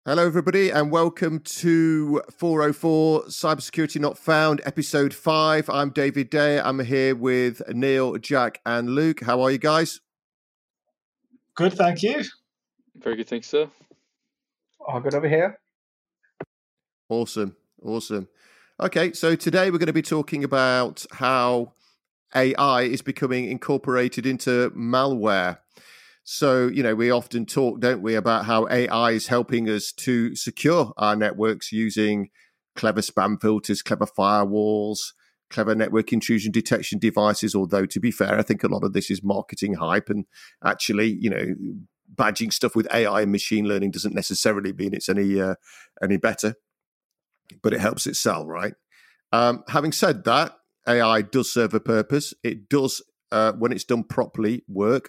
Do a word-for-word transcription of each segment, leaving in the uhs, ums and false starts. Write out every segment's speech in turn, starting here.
Hello, everybody, and welcome to four oh four Cybersecurity Not Found, episode five. I'm David Day. I'm here with Neil, Jack, and Luke. How are you guys? Good, thank you. Very good, thanks, sir. All good over here. Awesome, awesome. Okay, so today we're going to be talking about how A I is becoming incorporated into malware. So, you know, we often talk, don't we, about how A I is helping us to secure our networks using clever spam filters, clever firewalls, clever network intrusion detection devices. Although, to be fair, I think a lot of this is marketing hype, and actually, you know, badging stuff with A I and machine learning doesn't necessarily mean it's any uh, any better, but it helps it sell, right? Um, having said that, A I does serve a purpose. It does, uh, when it's done properly, work.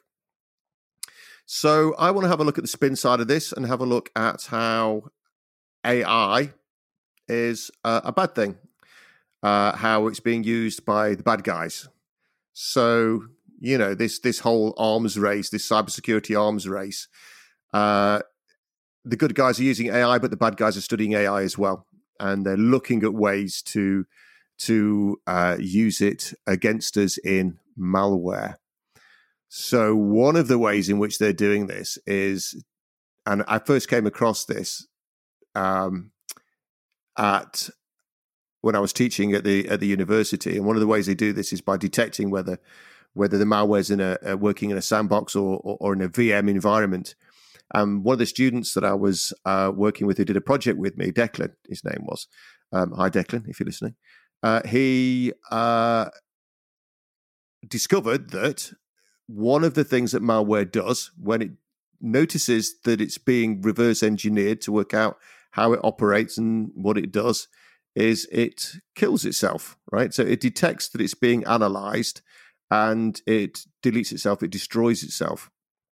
So I want to have a look at the spin side of this and have a look at how A I is uh, a bad thing, uh, how it's being used by the bad guys. So, you know, this this whole arms race, this cybersecurity arms race, uh, the good guys are using A I, but the bad guys are studying A I as well. And they're looking at ways to, to uh, use it against us in malware. So one of the ways in which they're doing this is, and I first came across this um, at when I was teaching at the at the university, and one of the ways they do this is by detecting whether whether the malware's in a, a working in a sandbox or, or or in a V M environment. And one of the students that I was uh, working with, who did a project with me, Declan, his name was. Um, hi, Declan, if you're listening. Uh, he uh, discovered that one of the things that malware does when it notices that it's being reverse engineered to work out how it operates and what it does is it kills itself, right? So it detects that it's being analyzed and it deletes itself, it destroys itself.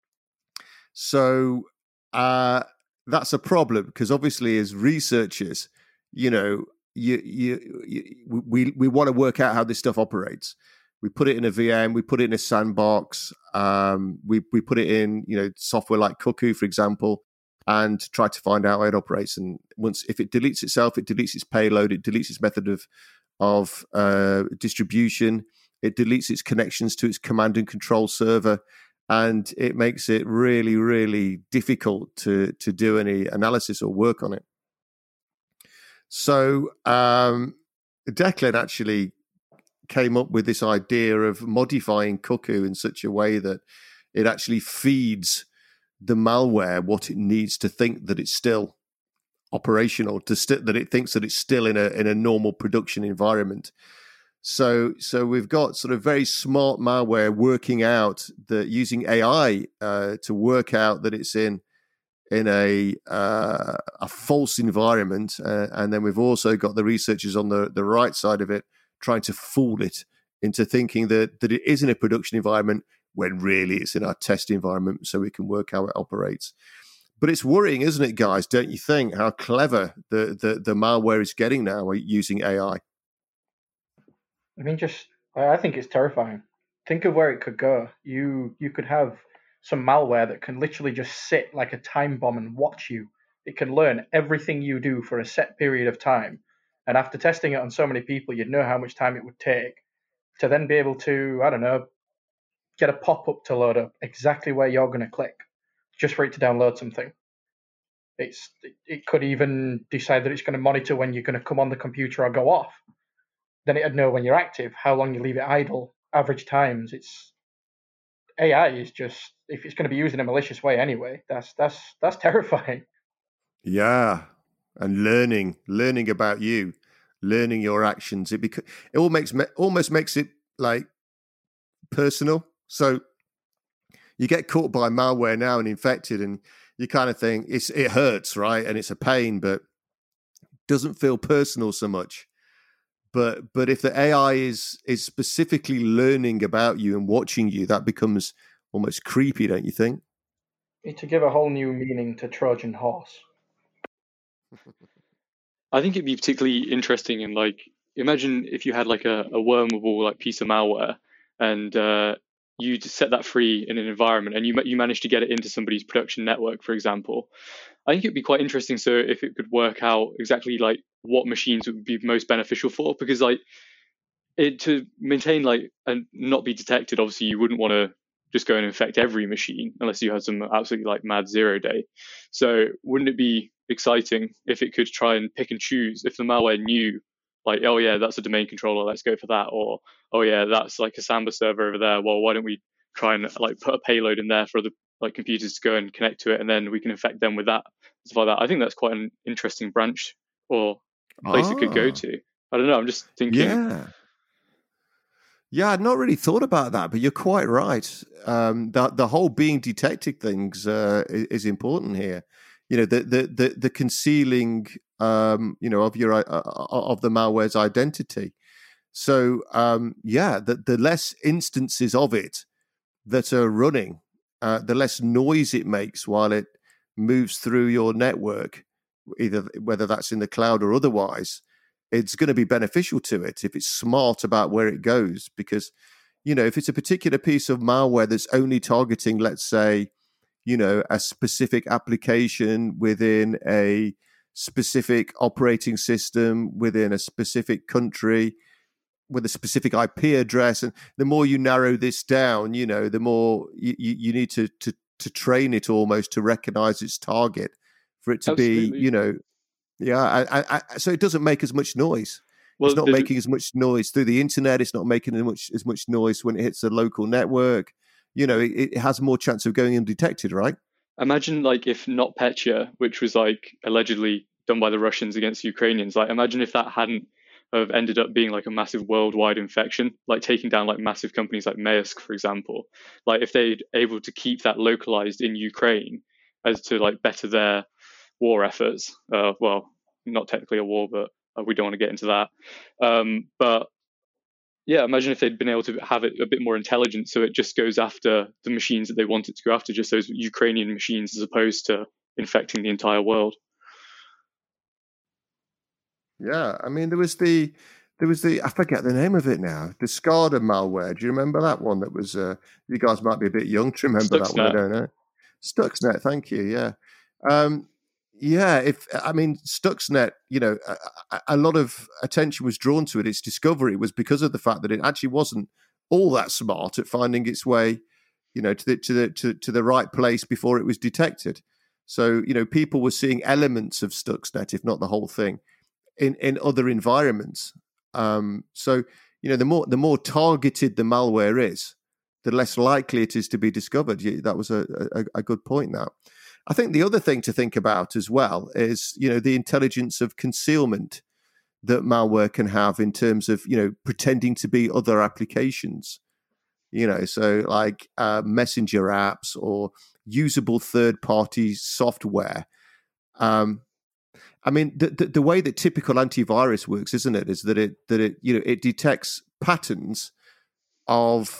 So uh, that's a problem because obviously as researchers, you know, you, you, you we, we want to work out how this stuff operates. We put it in a V M, we put it in a sandbox, um, we we put it in, you know, software like Cuckoo, for example, and try to find out how it operates. And once, if it deletes itself, it deletes its payload, it deletes its method of of uh, distribution, it deletes its connections to its command and control server, and it makes it really, really difficult to to do any analysis or work on it. So um, Declan actually came up with this idea of modifying Cuckoo in such a way that it actually feeds the malware what it needs to think that it's still operational, to st- that it thinks that it's still in a in a normal production environment. So so we've got sort of very smart malware working out that using A I uh, to work out that it's in in a uh, a false environment, uh, and then we've also got the researchers on the the right side of it trying to fool it into thinking that, that it is in a production environment when really it's in our test environment so we can work how it operates. But it's worrying, isn't it, guys? Don't you think, how clever the, the, the malware is getting now using A I? I mean, just, I think it's terrifying. Think of where it could go. You you could have some malware that can literally just sit like a time bomb and watch you. It can learn everything you do for a set period of time. And after testing it on so many people, you'd know how much time it would take to then be able to, I don't know, get a pop-up to load up exactly where you're going to click just for it to download something. It's It could even decide that it's going to monitor when you're going to come on the computer or go off. Then it'd know when you're active, how long you leave it idle, average times. It's A I is just, if it's going to be used in a malicious way anyway, that's that's that's terrifying. Yeah, and learning, learning about you, learning your actions. It beca- it all makes almost makes it like personal. So you get caught by malware now and infected, and you kind of think it's it hurts, right? And it's a pain, but doesn't feel personal so much. But but if the A I is is specifically learning about you and watching you, that becomes almost creepy, don't you think? It's to give a whole new meaning to Trojan horse. I think it'd be particularly interesting in, like, imagine if you had like a, a wormable like piece of malware, and uh, you set that free in an environment and you you manage to get it into somebody's production network, for example, I think it'd be quite interesting. So if it could work out exactly like what machines would be most beneficial for, because like it to maintain like and not be detected, obviously you wouldn't want to just go and infect every machine unless you had some absolutely like mad zero day. So wouldn't it be exciting if it could try and pick and choose, if the malware knew like, oh yeah, that's a domain controller, let's go for that, or oh yeah, that's like a Samba server over there, well, why don't we try and like put a payload in there for the like computers to go and connect to it, and then we can infect them with that, stuff like that. I think that's quite an interesting branch or place Ah, it could go to. I don't know, I'm just thinking. Yeah. Yeah, I'd not really thought about that, but you're quite right. Um, the the whole being detected things uh, is, is important here. You know, the the the, the concealing, um, you know, of your uh, of the malware's identity. So um, yeah, the the less instances of it that are running, uh, the less noise it makes while it moves through your network, either whether that's in the cloud or otherwise. It's going to be beneficial to it if it's smart about where it goes. Because, you know, if it's a particular piece of malware that's only targeting, let's say, you know, a specific application within a specific operating system within a specific country with a specific I P address, and the more you narrow this down, you know, the more you, you, you need to, to to train it almost to recognize its target for it to Absolutely. be, you know. Yeah, I, I, I, so it doesn't make as much noise. Well, it's not the- making as much noise through the internet. It's not making as much as much noise when it hits a local network. You know, it, it has more chance of going undetected, right? Imagine like if NotPetya, which was like allegedly done by the Russians against Ukrainians, like imagine if that hadn't have ended up being like a massive worldwide infection, like taking down like massive companies like Maersk, for example. Like if they'd able to keep that localized in Ukraine as to like better their war efforts. Uh, well, not technically a war, but uh, we don't want to get into that. Um, but yeah, imagine if they'd been able to have it a bit more intelligent, so it just goes after the machines that they want it to go after, just those Ukrainian machines, as opposed to infecting the entire world. Yeah, I mean, there was the there was the I forget the name of it now. The SCADA malware. Do you remember that one? That was uh, you guys might be a bit young to remember that one. I Stuxnet. don't know. Stuxnet. Thank you. Yeah. Um, Yeah, if I mean Stuxnet, you know, a, a lot of attention was drawn to it. Its discovery was because of the fact that it actually wasn't all that smart at finding its way, you know, to the to the to, to the right place before it was detected. So, you know, people were seeing elements of Stuxnet, if not the whole thing, in in other environments. Um, so, you know, the more the more targeted the malware is, the less likely it is to be discovered. That was a, a, a good point. Now, I think the other thing to think about as well is, you know, the intelligence of concealment that malware can have in terms of, you know, pretending to be other applications, you know, so like uh, messenger apps or usable third-party software. Um, I mean, the, the the way that typical antivirus works, isn't it, is that it that it you know it detects patterns of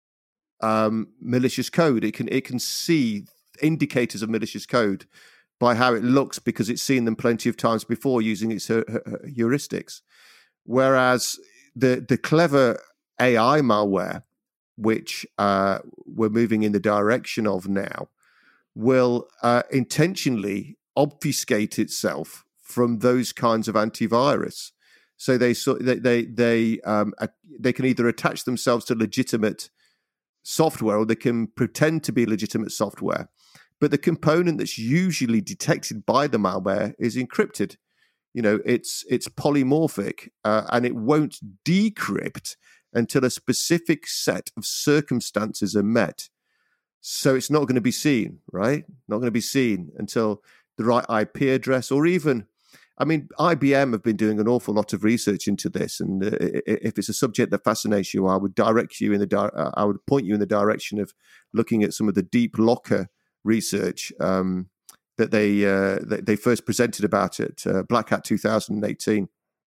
um, malicious code. It can it can see indicators of malicious code by how it looks because it's seen them plenty of times before using its her, her, heuristics. Whereas the the clever A I malware, which uh, we're moving in the direction of now, will uh, intentionally obfuscate itself from those kinds of antivirus. So they so they they they, um, they can either attach themselves to legitimate software or they can pretend to be legitimate software. But the component that's usually detected by the malware is encrypted. You know, it's it's polymorphic uh, and it won't decrypt until a specific set of circumstances are met. So it's not going to be seen, right? Not going to be seen until the right I P address, or even, I mean, I B M have been doing an awful lot of research into this. And uh, if it's a subject that fascinates you, I would direct you in the, di- I would point you in the direction of looking at some of the Deep Locker research um, that they uh, they first presented about it, uh, Black Hat two thousand eighteen.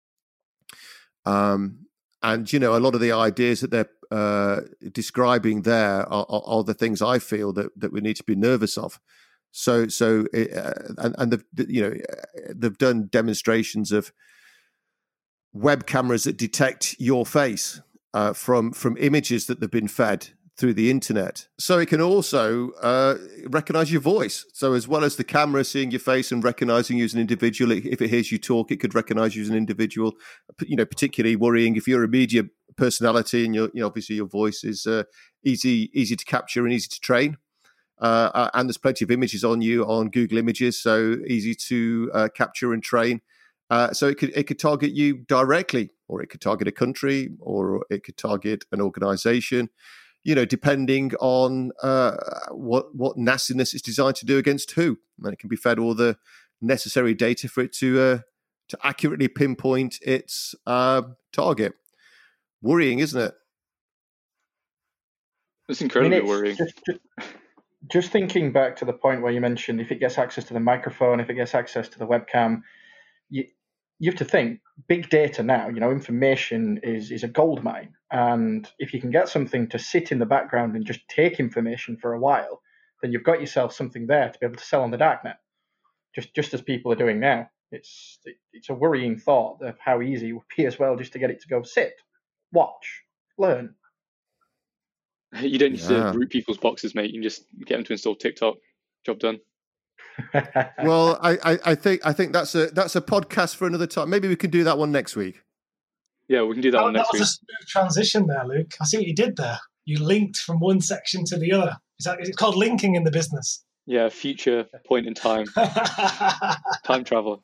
Um, and, you know, a lot of the ideas that they're uh, describing there are, are, are the things I feel that, that we need to be nervous of. So, so, uh, and, and they've, you know, they've done demonstrations of web cameras that detect your face uh, from from images that they've been fed through the internet. So it can also uh, recognize your voice. So as well as the camera seeing your face and recognizing you as an individual, if it hears you talk, it could recognize you as an individual. You know, particularly worrying if you're a media personality and you're, you know, obviously your voice is uh, easy easy to capture and easy to train. Uh, and there's plenty of images on you on Google Images, so easy to uh, capture and train. Uh, so it could it could target you directly, or it could target a country, or it could target an organization, you know, depending on uh, what what nastiness it's designed to do against who. And it can be fed all the necessary data for it to uh, to accurately pinpoint its uh, target. Worrying, isn't it? It's incredibly I mean, it's worrying. Just, just, just thinking back to the point where you mentioned if it gets access to the microphone, if it gets access to the webcam, you you have to think big data now. You know, information is is a gold mine, and if you can get something to sit in the background and just take information for a while, then you've got yourself something there to be able to sell on the darknet, just just as people are doing now. It's it, it's a worrying thought of how easy it would be as well just to get it to go sit, watch, learn. You don't need Yeah. to root people's boxes, mate. You can just get them to install TikTok. Job done. Well, I, I, I think I think that's a that's a podcast for another time. Maybe we can do that one next week. Yeah, we can do that That, one that next was week. a smooth transition there, Luke. I see what you did there. You linked from one section to the other. Is that, is it called linking in the business? Yeah, future point in time. Time travel.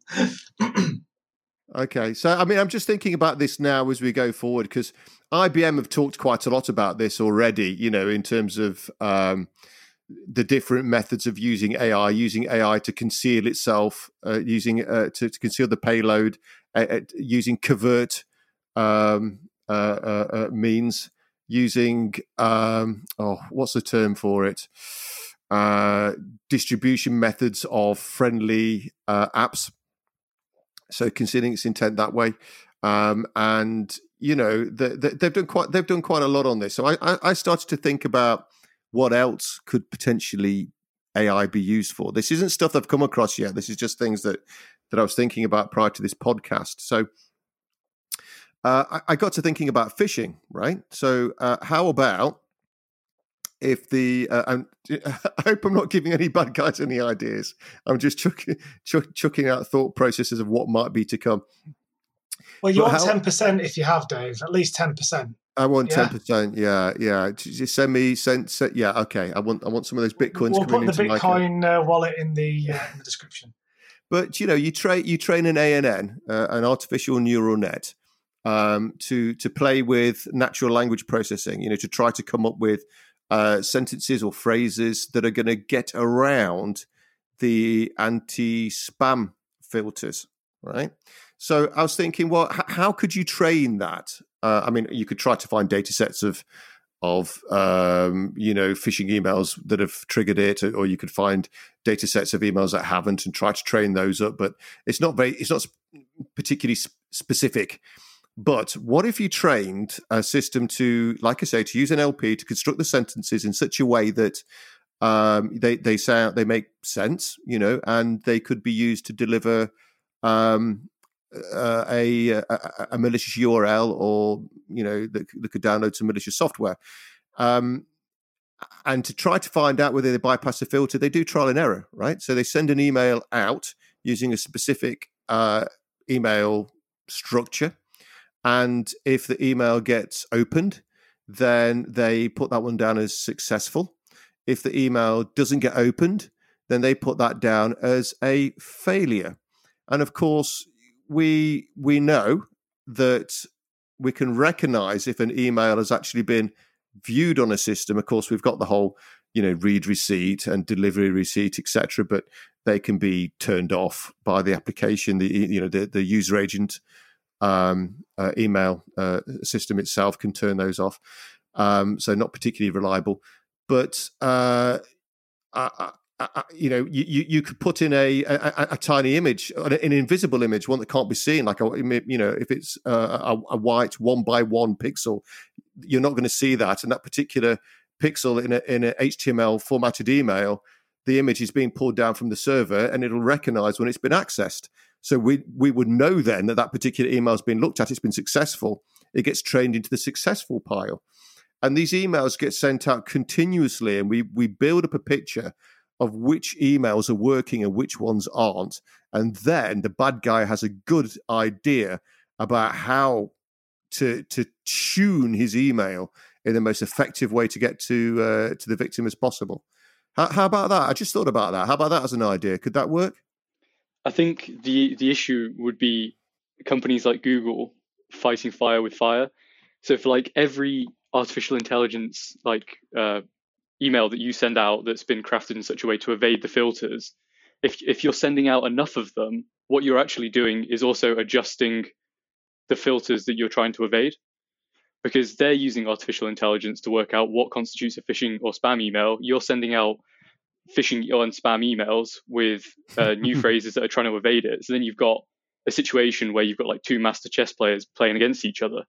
Okay, so I mean, I'm just thinking about this now as we go forward, because I B M have talked quite a lot about this already. You know, in terms of um, the different methods of using A I, using A I to conceal itself, uh, using uh, to, to conceal the payload, uh, uh, using covert um, uh, uh, uh, means, using um, oh, what's the term for it? Uh, distribution methods of friendly uh, apps. So considering its intent that way, um, and you know the, the, they've done quite they've done quite a lot on this. So I, I, I started to think about what else could potentially A I be used for. This isn't stuff I've come across yet. This is just things that that I was thinking about prior to this podcast. So uh, I, I got to thinking about phishing. Right. So uh, how about if the uh, I'm, I hope I'm not giving any bad guys any ideas. I'm just chucking, chuck, chucking out thought processes of what might be to come. Well, you But want how- ten percent if you have, Dave. At least ten percent. I want Yeah. ten percent. Yeah, yeah. Just send me, send, send. Yeah, okay. I want, I want some of those bitcoins We'll coming put the into my account. Bitcoin uh, wallet in the uh, in the description. But you know, you train, you train an A N N, uh, an artificial neural net, um, to to play with natural language processing. You know, to try to come up with uh, sentences or phrases that are going to get around the anti-spam filters, right? So I was thinking, well, h- how could you train that? Uh, I mean, you could try to find data sets of of um, you know phishing emails that have triggered it, or you could find data sets of emails that haven't, and try to train those up. But it's not very, it's not particularly sp- specific. But what if you trained a system to, like I say, to use N L P to construct the sentences in such a way that um, they they sound they make sense, you know, and they could be used to deliver um, uh, a, a a malicious U R L, or you know, that, that could download some malicious software, um, and to try to find out whether they bypass the filter. They do trial and error, right? So they send an email out using a specific uh, email structure. And if the email gets opened, then they put that one down as successful. If the email doesn't get opened, then they put that down as a failure. And of course, we we know that we can recognize if an email has actually been viewed on a system. Of course, we've got the whole, you know, read receipt and delivery receipt, et cetera, but they can be turned off by the application, the you know the, the user agent um, uh, email uh, system itself can turn those off. Um, so not particularly reliable, but uh, I, I, I, you know, you, you you could put in a, a, a tiny image, an invisible image, one that can't be seen. Like a, you know, if it's a, a, a white one by one pixel, you're not going to see that. And that particular pixel in a in a H T M L formatted email, the image is being pulled down from the server, and it'll recognize when it's been accessed. So we we would know then that that particular email has been looked at, it's been successful. It gets trained into the successful pile. and these emails get sent out continuously, and we we build up a picture of which emails are working and which ones aren't, and then the bad guy has a good idea about how to to tune his email in the most effective way to get to uh, to the victim as possible. How, how about that? I just thought about that. How about that as an idea? Could that work? I think the the issue would be companies like Google fighting fire with fire. So for like every artificial intelligence like uh, email that you send out that's been crafted in such a way to evade the filters, if if you're sending out enough of them, what you're actually doing is also adjusting the filters that you're trying to evade, because they're using artificial intelligence to work out what constitutes a phishing or spam email. You're sending out phishing and spam emails with uh, new phrases that are trying to evade it. So then you've got a situation where you've got like two master chess players playing against each other,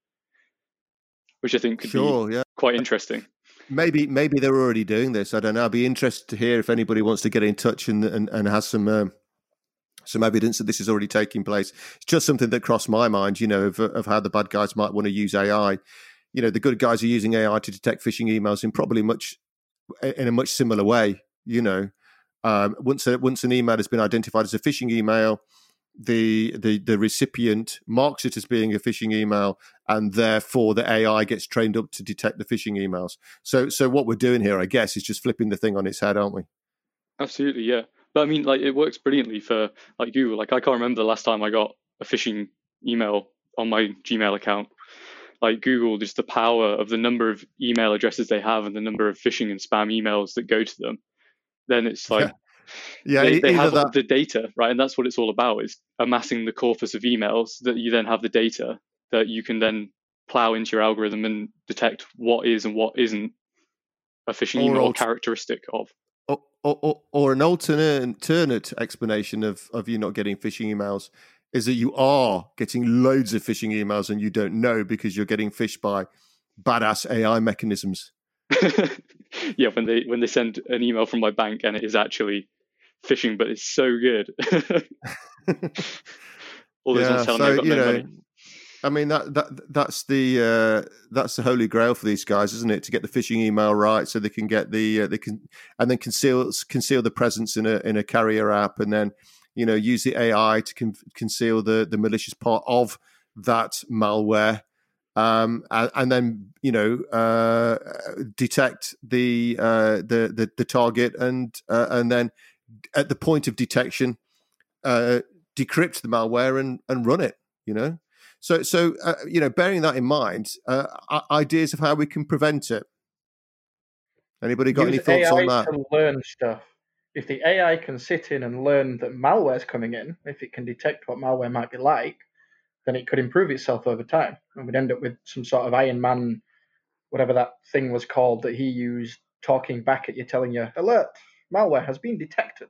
which I think could sure, be yeah. quite interesting. Maybe maybe they're already doing this. I don't know. I'd be interested to hear if anybody wants to get in touch and and, and has some um, some evidence that this is already taking place. It's just something that crossed my mind, you know, of, of how the bad guys might want to use A I. You know, the good guys are using A I to detect phishing emails in probably much in a much similar way. You know, um, once a, once an email has been identified as a phishing email, the the the recipient marks it as being a phishing email, and therefore the A I gets trained up to detect the phishing emails. So so what we're doing here, I guess, is just flipping the thing on its head, aren't we? Absolutely, yeah. But I mean, like, it works brilliantly for like Google. Like, I can't remember the last time I got a phishing email on my Gmail account. Like Google, just the power of the number of email addresses they have and the number of phishing and spam emails that go to them. Then it's like, yeah, yeah they, they have that... the data, right? And that's what it's all about, is amassing the corpus of emails that you then have the data that you can then plow into your algorithm and detect what is and what isn't a phishing or email alt- characteristic of. Or, or, or an alternate, alternate explanation of, of you not getting phishing emails is that you are getting loads of phishing emails and you don't know because you're getting phished by badass A I mechanisms. Yeah, when they when they send an email from my bank and it is actually phishing, but it's so good. All those yeah, ones telling so, me I've got you no know, money. I mean that that that's the uh, that's the holy grail for these guys, isn't it? To get the phishing email right, so they can get the uh, they can and then conceal conceal the presence in a in a carrier app, and then you know use the A I to con- conceal the the malicious part of that malware. Um, and, and then you know uh, detect the, uh, the the the target, and uh, and then at the point of detection, uh, decrypt the malware and, and run it. You know, so so uh, you know, bearing that in mind, uh, ideas of how we can prevent it. Anybody got Use any thoughts A I on that? to learn stuff. If the A I can sit in and learn that malware's coming in, if it can detect what malware might be like, then it could improve itself over time, and we'd end up with some sort of Iron Man, whatever that thing was called that he used, talking back at you, telling you, "Alert! Malware has been detected."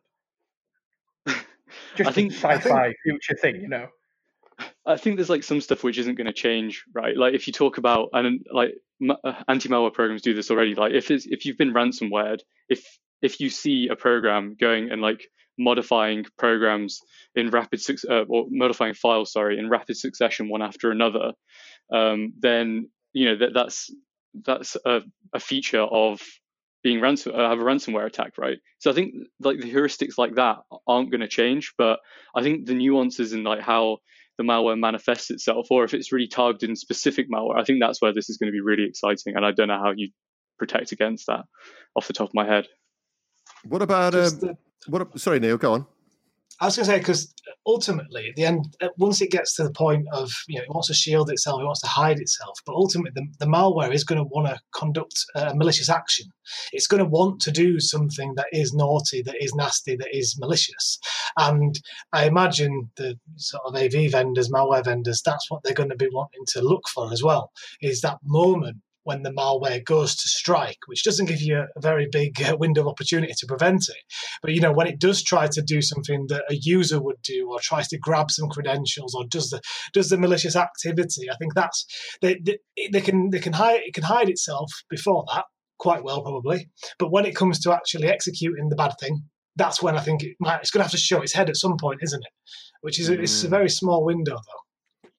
Just I think a sci-fi think, future thing, you know. I think there's like some stuff which isn't going to change, right? Like if you talk about and like anti-malware programs do this already. Like if it's, if you've been ransomwared, if if you see a program going and like modifying programs in rapid uh, or modifying files, sorry, in rapid succession, one after another, um, then you know that that's that's a, a feature of being ransom uh, have a ransomware attack, right? So I think like the heuristics like that aren't going to change, but I think the nuances in like how the malware manifests itself, or if it's really targeted in specific malware, I think that's where this is going to be really exciting, and I don't know how you protect against that off the top of my head. What about um, the, what? Sorry, Neil, go on. I was going to say, because ultimately, at the end, once it gets to the point of, you know, it wants to shield itself, it wants to hide itself, but ultimately the, the malware is going to want to conduct a malicious action. It's going to want to do something that is naughty, that is nasty, that is malicious. And I imagine the sort of A V vendors, malware vendors, that's what they're going to be wanting to look for as well, is that moment when the malware goes to strike, which doesn't give you a very big uh, window of opportunity to prevent it. But, you know, when it does try to do something that a user would do, or tries to grab some credentials, or does the does the malicious activity, I think that's they they, they can they can hide it can hide itself before that quite well probably. But when it comes to actually executing the bad thing, that's when I think it might it's going to have to show its head at some point, isn't it? Which is mm. it's a very small window though.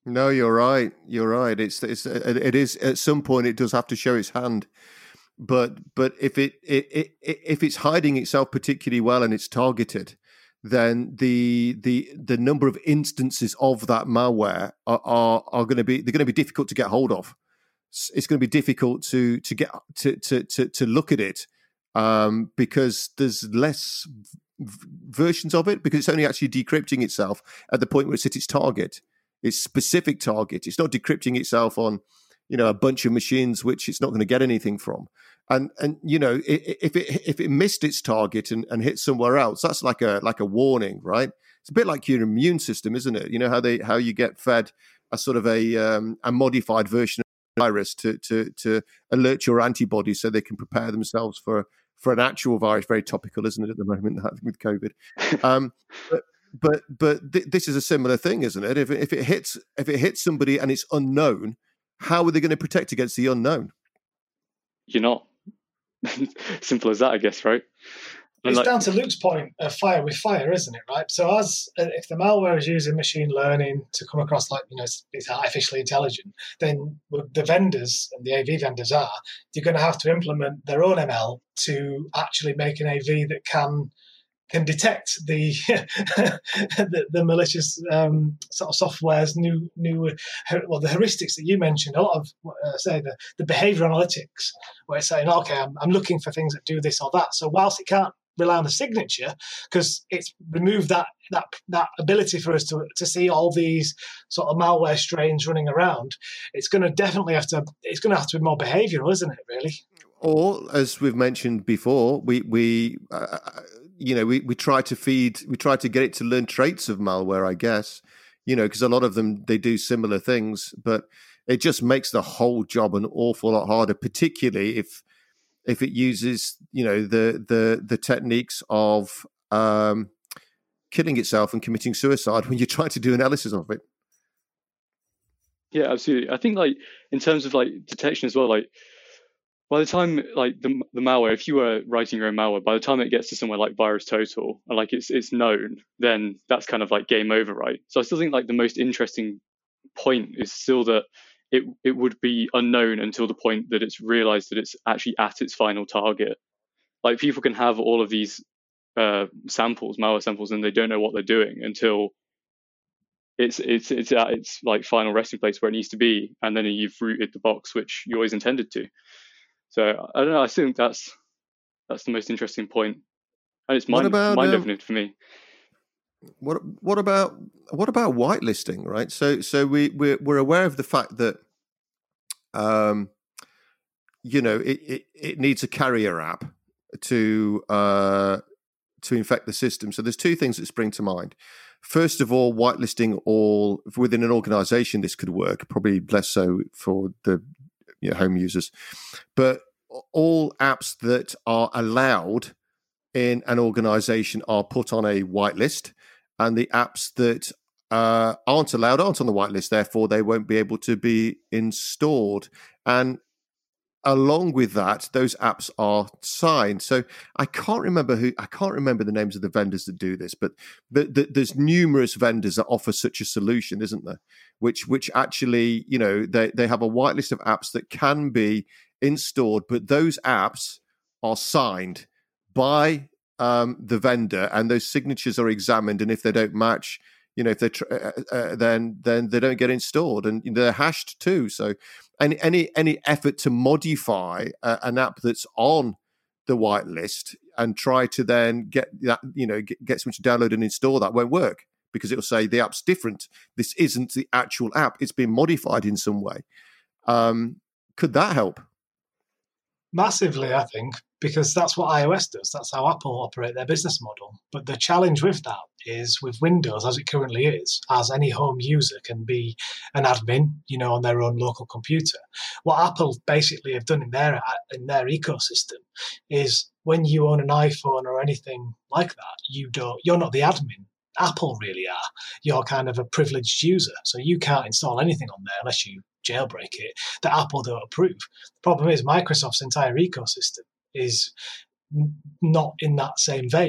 No, you're right. You're right. It's it's it is at some point it does have to show its hand, but but if it, it, it if it's hiding itself particularly well and it's targeted, then the the the number of instances of that malware are are, are going to be they're going to be difficult to get hold of. It's going to be difficult to to get to to to, to look at it um, because there's less v- versions of it because it's only actually decrypting itself at the point where it's at its target. Its specific target. It's not decrypting itself on, you know, a bunch of machines which it's not going to get anything from. And and you know, if it if it missed its target and, and hit somewhere else, that's like a like a warning, right? It's a bit like your immune system, isn't it? You know how they how you get fed a sort of a um, a modified version of the virus to to to alert your antibodies so they can prepare themselves for for an actual virus. Very topical, isn't it, at the moment with COVID? Um, but, But but th- this is a similar thing, isn't it? If it, if it hits if it hits somebody and it's unknown, how are they going to protect against the unknown? You're not. Simple as that, I guess, right? And it's like, down to Luke's point of fire with fire, isn't it? Right. So as if the malware is using machine learning to come across like you know it's, it's artificially intelligent, then the vendors and the A V vendors are you're going to have to implement their own M L to actually make an A V that can. can detect the the, the malicious um, sort of software's new new well the heuristics that you mentioned. A lot of uh, say the the behavior analytics where it's saying okay I'm I'm looking for things that do this or that. So whilst it can't rely on the signature because it's removed that that that ability for us to to see all these sort of malware strains running around, it's going to definitely have to it's going to have to be more behavioral, isn't it? Really. Or as we've mentioned before, we we. Uh, You know, we, we try to feed, we try to get it to learn traits of malware, I guess, you know, because a lot of them, they do similar things, but it just makes the whole job an awful lot harder, particularly if if it uses, you know, the the the techniques of um, killing itself and committing suicide when you try to do analysis of it. Yeah, absolutely. I think like in terms of like detection as well, like by the time like the the malware, if you were writing your own malware, by the time it gets to somewhere like VirusTotal and like it's it's known, then that's kind of like game over, right? So I still think like the most interesting point is still that it it would be unknown until the point that it's realized that it's actually at its final target. Like people can have all of these uh, samples, malware samples, and they don't know what they're doing until it's it's it's at its like final resting place where it needs to be, and then you've rooted the box which you always intended to. So I don't know. I think that's that's the most interesting point, and it's mind about, mind um, opening for me. What what about what about whitelisting, right? So so we we're, we're aware of the fact that um you know it, it, it needs a carrier app to uh to infect the system. So there's two things that spring to mind. First of all, whitelisting all within an organization, this could work, probably less so for the you know, home users, but all apps that are allowed in an organization are put on a whitelist, and the apps that uh, aren't allowed aren't on the whitelist. Therefore, they won't be able to be installed. And along with that, those apps are signed. So I can't remember who I can't remember the names of the vendors that do this, but the, the, there's numerous vendors that offer such a solution, isn't there? Which which actually, you know, they they have a whitelist of apps that can be installed, but those apps are signed by um, the vendor, and those signatures are examined. And if they don't match, you know, if they tr- uh, uh, then then they don't get installed, and they're hashed too. So any any any effort to modify uh, an app that's on the whitelist and try to then get that, you know, get, get someone to download and install that won't work, because it'll say the app's different. This isn't the actual app; it's been modified in some way. Um, could that help? Massively, I think, because that's what iOS does. That's how Apple operate their business model. But the challenge with that is with Windows, as it currently is, as any home user can be an admin, you know, on their own local computer. What Apple basically have done in their in their ecosystem is when you own an iPhone or anything like that, you don't. You're not the admin. Apple really are. You're kind of a privileged user, so you can't install anything on there unless you jailbreak it that Apple don't approve. The problem is Microsoft's entire ecosystem is not in that same vein.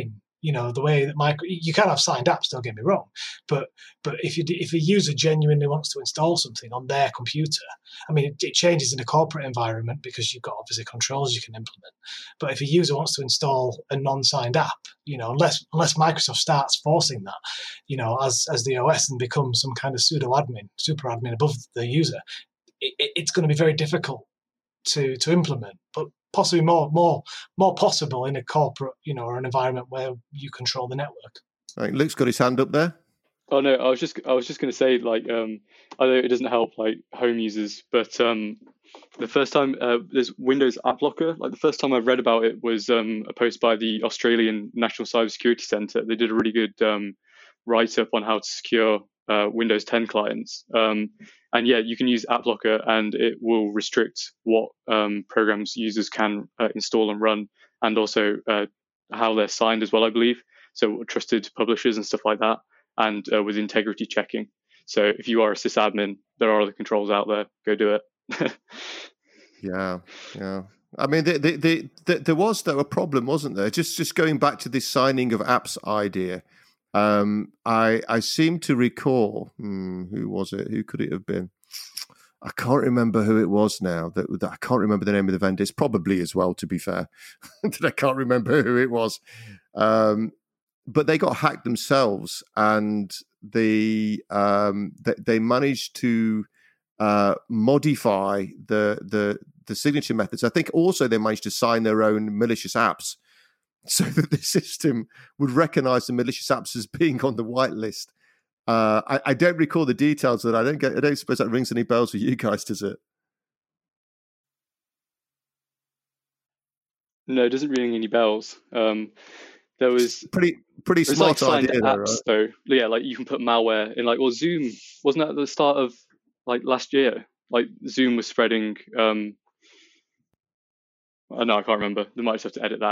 you know, the way that micro, you can have signed apps, don't get me wrong, but but if you if a user genuinely wants to install something on their computer, I mean, it, it changes in a corporate environment because you've got obviously controls you can implement. But if a user wants to install a non-signed app, you know, unless unless Microsoft starts forcing that, you know, as as the O S and becomes some kind of pseudo admin, super admin above the user, it, it's going to be very difficult to to implement, but possibly more more more possible in a corporate, you know, or an environment where you control the network. Right, Luke's got his hand up there. Oh no, I was just I was just going to say, like, um, I know it doesn't help like home users, but um, the first time uh, there's Windows App Locker. Like the first time I read about it was um, a post by the Australian National Cybersecurity Centre. They did a really good um, write up on how to secure uh, Windows ten clients. Um, and yeah, you can use App Locker, and it will restrict what um, programs users can uh, install and run, and also uh, how they're signed as well, I believe. So trusted publishers and stuff like that, and uh, with integrity checking. So if you are a sysadmin, there are other controls out there. Go do it. yeah, yeah. I mean, the, the, the, the, there was though a problem, wasn't there? Just just going back to this signing of apps idea. Um, I I seem to recall hmm, who was it? Who could it have been? I can't remember who it was now. That, that I can't remember the name of the vendor. It's probably as well, to be fair, that I can't remember who it was. Um, but they got hacked themselves, and the um, they, they managed to uh, modify the the the signature methods. I think also they managed to sign their own malicious apps, so that the system would recognize the malicious apps as being on the whitelist. Uh, I, I don't recall the details of that. I don't get. I don't suppose that rings any bells for you guys, does it? No, it doesn't ring any bells. Um, there was pretty pretty there was smart like idea, apps, though, right? though. Yeah, like you can put malware in, like, or Zoom wasn't that at the start of like last year? Like Zoom was spreading. Um, oh, no, I can't remember. They might just have to edit that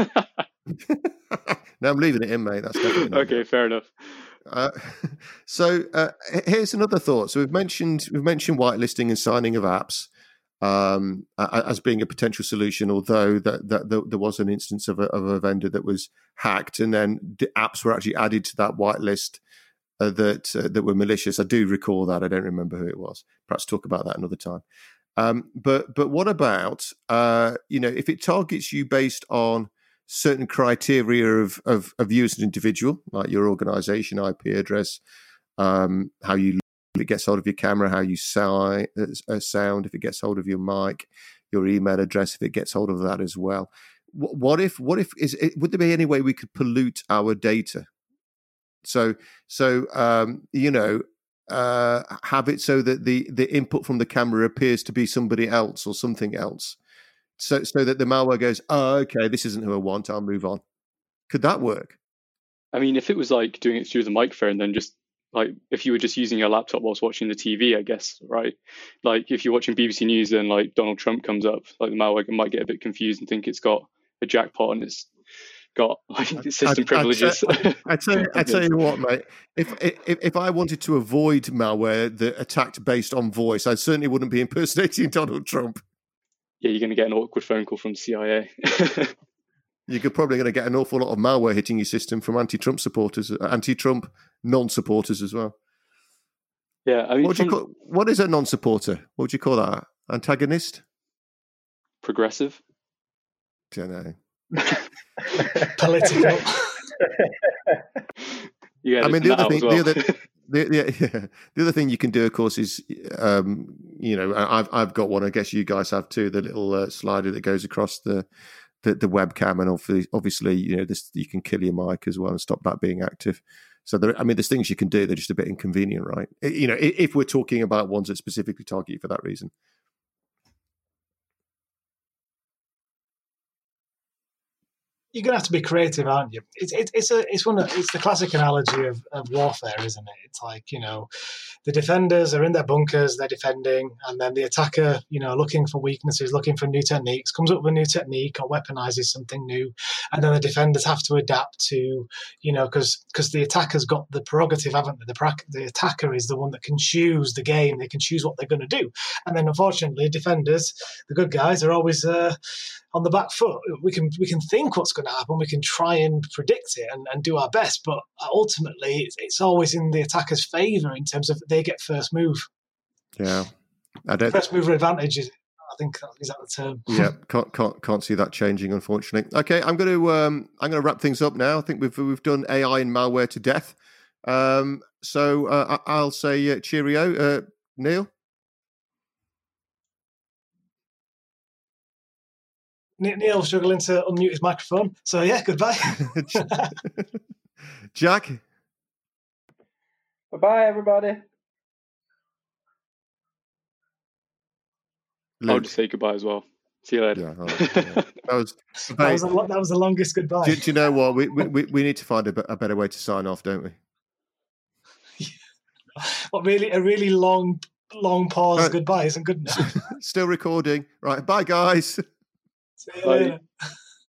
out. No, I'm leaving it in, mate. That's definitely not okay. It. Fair enough. Uh, so uh, here's another thought. So we've mentioned we've mentioned whitelisting and signing of apps um, as being a potential solution. Although that, that, that there was an instance of a, of a vendor that was hacked, and then the apps were actually added to that whitelist uh, that uh, that were malicious. I do recall that. I don't remember who it was. Perhaps talk about that another time. Um, but but what about uh, you know, if it targets you based on certain criteria of, of, of you as an individual, like your organization, I P address, um, how you if it gets hold of your camera, how you si- uh, sound, if it gets hold of your mic, your email address, if it gets hold of that as well. What, what if? What if? Is it, would there be any way we could pollute our data? So, so um, you know, uh, have it so that the the input from the camera appears to be somebody else or something else. So, so that the malware goes, oh, okay, this isn't who I want. I'll move on. Could that work? I mean, if it was like doing it through the microphone, then just like if you were just using your laptop whilst watching the T V, I guess, right? Like if you're watching B B C News, then like Donald Trump comes up, like the malware might get a bit confused and think it's got a jackpot and it's got like system I, privileges. I, I, I, tell you, I tell you what, mate. If, if if I wanted to avoid malware that attacked based on voice, I certainly wouldn't be impersonating Donald Trump. Yeah, you're going to get an awkward phone call from the C I A. You're probably going to get an awful lot of malware hitting your system from anti-Trump supporters, anti-Trump non-supporters as well. Yeah, I mean, what, would you call, what is a non-supporter? What would you call that? Antagonist? Progressive? Don't know. Political. Yeah, I mean, the other thing, well. the other. The, yeah, yeah. The other thing you can do, of course, is um, you know, I've I've got one. I guess you guys have too. The little uh, slider that goes across the, the the webcam, and obviously, obviously, you know, this you can kill your mic as well and stop that being active. So there, I mean, there's things you can do. They're just a bit inconvenient, right? You know, if we're talking about ones that specifically target you for that reason. You're gonna have to be creative, aren't you? It's it, it's a it's one of, it's the classic analogy of, of warfare, isn't it? It's like, you know, the defenders are in their bunkers, they're defending, and then the attacker, you know, looking for weaknesses, looking for new techniques, comes up with a new technique or weaponizes something new, and then the defenders have to adapt to, you know, because because the attacker's got the prerogative, haven't they? The, pra- the attacker is the one that can choose the game, they can choose what they're going to do, and then unfortunately, defenders, the good guys, are always uh, on the back foot. We can we can think what's going to happen, we can try and predict it and, and do our best, but ultimately it's, it's always in the attacker's favour in terms of they get first move. Yeah, I don't. First mover advantage is, I think, that, is that the term? Yeah, can't can't can't see that changing, unfortunately. Okay, I'm going to um, I'm going to wrap things up now. I think we've we've done A I and malware to death. Um, so uh, I'll say uh, cheerio, uh, Neil. Neil struggling to unmute his microphone. So yeah, goodbye. Jack. Bye-bye, everybody. Luke. I'll just say goodbye as well. See you later. Yeah, oh, yeah. That was that, was a, that was the longest goodbye. Do, do you know what? We, we we need to find a, a better way to sign off, don't we? What, really? A really long, long pause right. Goodbye isn't good enough. Still recording. Right. Bye, guys. See you later.